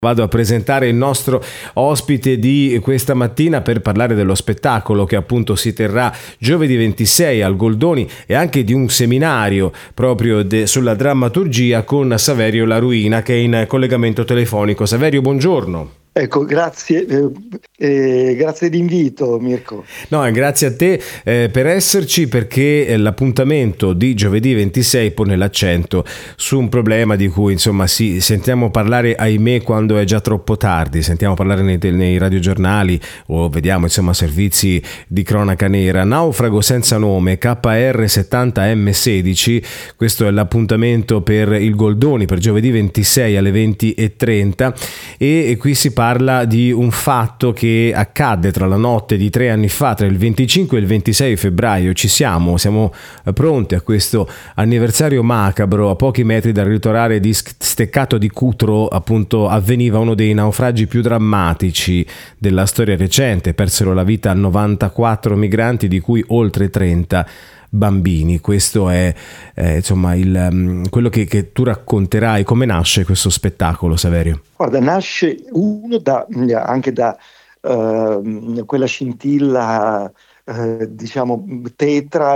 Vado a presentare il nostro ospite di questa mattina per parlare dello spettacolo che appunto si terrà giovedì 26 al Goldoni e anche di un seminario proprio sulla drammaturgia con Saverio Laruina, che è in collegamento telefonico. Saverio, buongiorno. Ecco, grazie, grazie d'invito, Mirko. No, grazie a te per esserci, perché l'appuntamento di giovedì 26 pone l'accento su un problema di cui insomma sentiamo parlare, ahimè, quando è già troppo tardi. Sentiamo parlare nei radiogiornali o vediamo insomma servizi di cronaca nera. Naufrago senza nome, KR70M16, questo è l'appuntamento per il Goldoni per giovedì 26 alle 20:30 e qui si parla di un fatto che accadde tra la notte di 3 anni fa, tra il 25 e il 26 febbraio. Siamo pronti a questo anniversario macabro. A pochi metri dal litorale di Steccato di Cutro appunto avveniva uno dei naufragi più drammatici della storia recente. Persero la vita 94 migranti, di cui oltre 30 bambini. Questo è insomma quello che tu racconterai. Come nasce questo spettacolo, Saverio? Guarda, nasce anche da quella scintilla, diciamo, tetra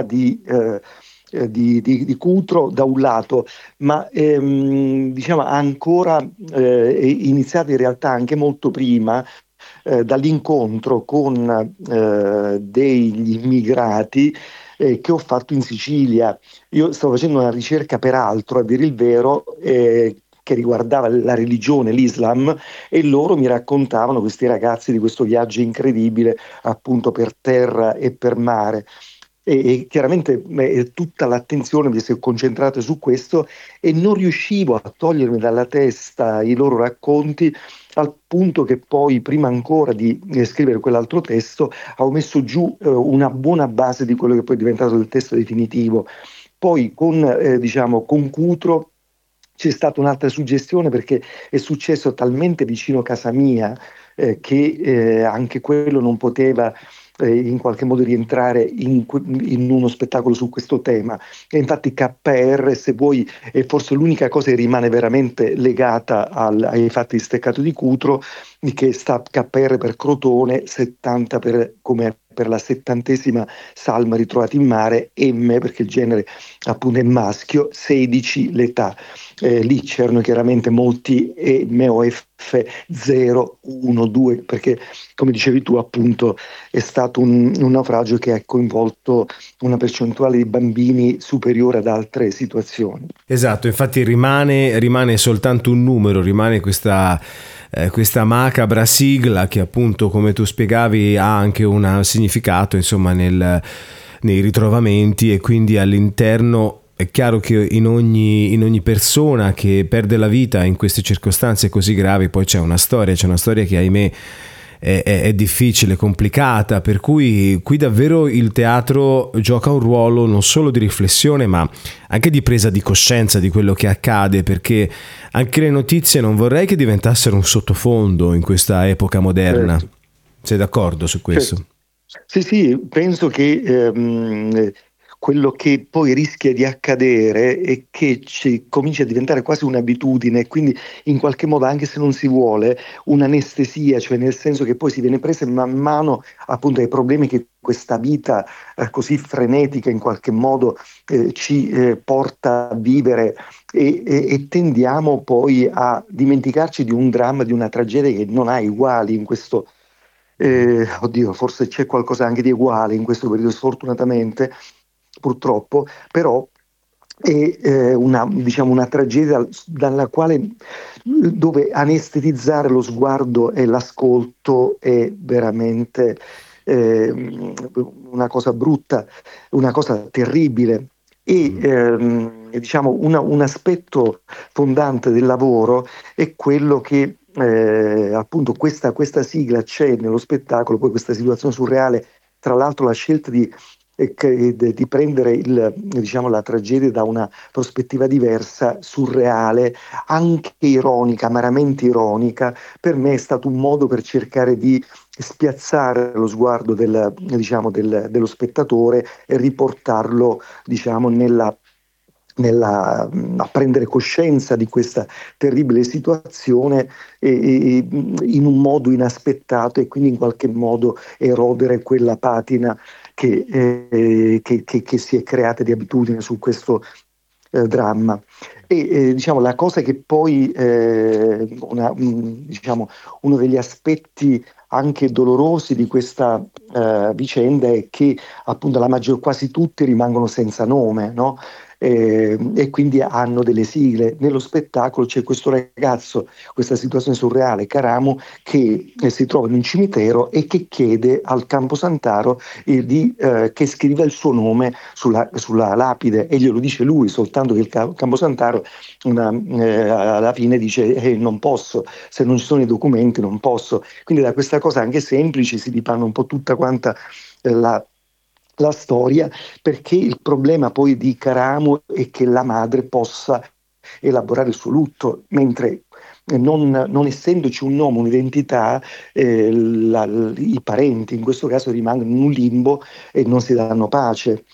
di Cutro da un lato, ma diciamo ancora iniziata in realtà anche molto prima, dall'incontro con degli immigrati che ho fatto in Sicilia. Io stavo facendo una ricerca, peraltro, a dire il vero, che riguardava la religione, l'Islam, e loro mi raccontavano, questi ragazzi, di questo viaggio incredibile appunto per terra e per mare. E chiaramente tutta l'attenzione mi si è concentrata su questo e non riuscivo a togliermi dalla testa i loro racconti, al punto che poi, prima ancora di scrivere quell'altro testo, avevo messo giù una buona base di quello che poi è diventato il testo definitivo. Poi con Cutro c'è stata un'altra suggestione, perché è successo talmente vicino a casa mia che anche quello non poteva in qualche modo rientrare in uno spettacolo su questo tema. E infatti KR, se vuoi, è forse l'unica cosa che rimane veramente legata ai fatti di Steccato di Cutro, che sta KR per Crotone, 70 come per la 70ª salma ritrovata in mare, M perché il genere appunto è maschio, 16 l'età. Lì c'erano chiaramente molti MOF 0, 1, 2, perché come dicevi tu appunto è stato un naufragio che ha coinvolto una percentuale di bambini superiore ad altre situazioni. Esatto, infatti rimane soltanto un numero, rimane questa macabra sigla che appunto, come tu spiegavi, ha anche un significato insomma nei ritrovamenti, e quindi all'interno è chiaro che in ogni persona che perde la vita in queste circostanze così gravi poi c'è una storia che ahimè è difficile, complicata, per cui qui davvero il teatro gioca un ruolo non solo di riflessione ma anche di presa di coscienza di quello che accade, perché anche le notizie non vorrei che diventassero un sottofondo in questa epoca moderna. Certo. Sei d'accordo su questo? Certo. Sì, penso che quello che poi rischia di accadere è che comincia a diventare quasi un'abitudine, e quindi in qualche modo, anche se non si vuole, un'anestesia, cioè nel senso che poi si viene presa man mano appunto ai problemi che questa vita così frenetica in qualche modo ci porta a vivere, e tendiamo poi a dimenticarci di un dramma, di una tragedia che non ha uguali in questo. Oddio, forse c'è qualcosa anche di uguale in questo periodo, sfortunatamente, purtroppo, però è una tragedia dove anestetizzare lo sguardo e l'ascolto è veramente una cosa brutta, una cosa terribile. E un aspetto fondante del lavoro è quello che appunto questa sigla c'è nello spettacolo, poi questa situazione surreale, tra l'altro la scelta di prendere la tragedia da una prospettiva diversa, surreale, anche ironica, amaramente ironica, per me è stato un modo per cercare di spiazzare lo sguardo dello spettatore e riportarlo, diciamo, a prendere coscienza di questa terribile situazione in un modo inaspettato, e quindi in qualche modo erodere quella patina che si è creata di abitudine su questo dramma. Diciamo, la cosa che poi diciamo, uno degli aspetti anche dolorosi di questa vicenda è che appunto quasi tutti rimangono senza nome, no? E quindi hanno delle sigle. Nello spettacolo c'è questo ragazzo, questa situazione surreale, Caramo, che si trova in un cimitero e che chiede al Camposantaro che scriva il suo nome sulla lapide, e glielo dice lui, soltanto che il Camposantaro alla fine dice non posso, se non ci sono i documenti non posso. Quindi da questa cosa anche semplice si dipanna un po' tutta quanta la storia, perché il problema poi di Caramo è che la madre possa elaborare il suo lutto, mentre non essendoci un nome, un'identità, i parenti in questo caso rimangono in un limbo e non si danno pace.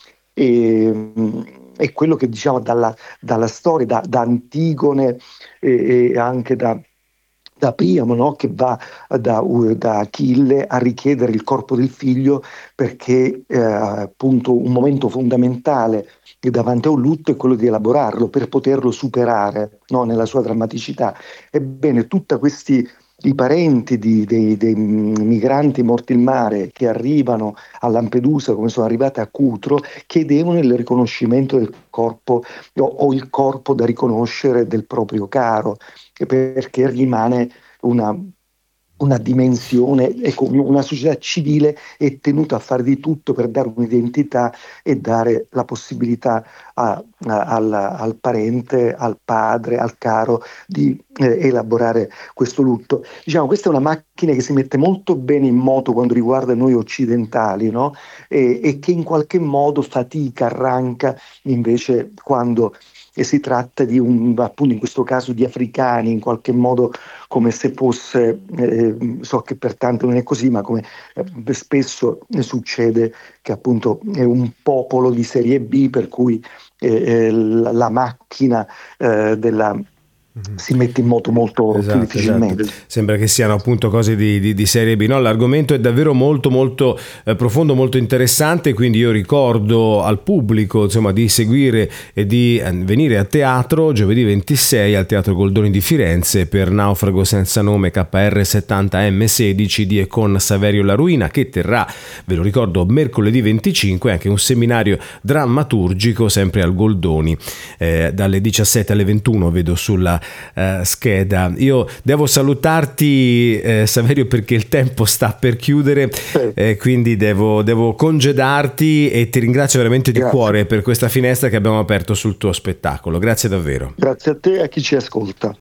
È quello che diciamo dalla storia, da Antigone e anche da Priamo, no? Che va da Achille a richiedere il corpo del figlio, perché appunto un momento fondamentale davanti a un lutto è quello di elaborarlo per poterlo superare, no? Nella sua drammaticità. Ebbene, tutti questi i parenti dei migranti morti in mare che arrivano a Lampedusa, come sono arrivati a Cutro, chiedevano il riconoscimento del corpo o il corpo da riconoscere del proprio caro, perché rimane una dimensione, ecco, una società civile è tenuta a fare di tutto per dare un'identità e dare la possibilità al parente, al padre, al caro di elaborare questo lutto. Diciamo, questa è una macchina che si mette molto bene in moto quando riguarda noi occidentali, no? E che in qualche modo fatica, arranca invece quando si tratta di appunto in questo caso di africani, in qualche modo come se fosse, so che pertanto non è così, ma come spesso succede, che appunto è un popolo di serie B, per cui la macchina si mette in moto molto più difficilmente. Esatto. Sembra che siano appunto cose di serie B. No, l'argomento è davvero molto molto profondo, molto interessante, quindi io ricordo al pubblico insomma di seguire e di venire a teatro giovedì 26 al Teatro Goldoni di Firenze per Naufrago senza nome KR 70 M16 di e con Saverio La Ruina, che terrà, ve lo ricordo, mercoledì 25 anche un seminario drammaturgico sempre al Goldoni dalle 17 alle 21, vedo sulla scheda. Io devo salutarti Saverio, perché il tempo sta per chiudere, quindi devo congedarti, e ti ringrazio veramente di cuore per questa finestra che abbiamo aperto sul tuo spettacolo. Grazie davvero. Grazie a te e a chi ci ascolta.